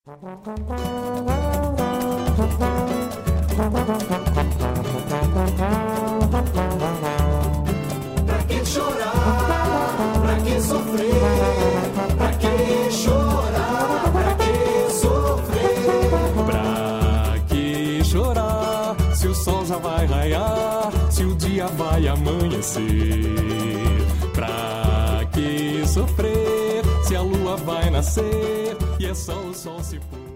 Pra que chorar? Pra que sofrer? Pra que chorar? Pra que sofrer? Pra que chorar? Se o sol já vai raiar, se o dia vai amanhecer. Pra que sofrer? Se a lua vai nascer e é só o sol se pôr.